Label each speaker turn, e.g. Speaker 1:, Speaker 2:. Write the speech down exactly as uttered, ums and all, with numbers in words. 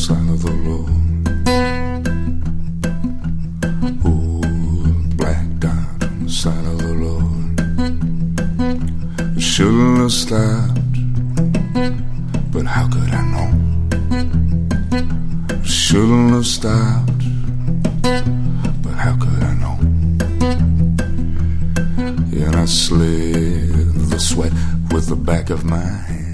Speaker 1: side of the road. Ooh, black dot on the side of the road. I shouldn't have stopped, but how could I know? I shouldn't have stopped, but how could I know? And I slid the sweat with the back of my hand.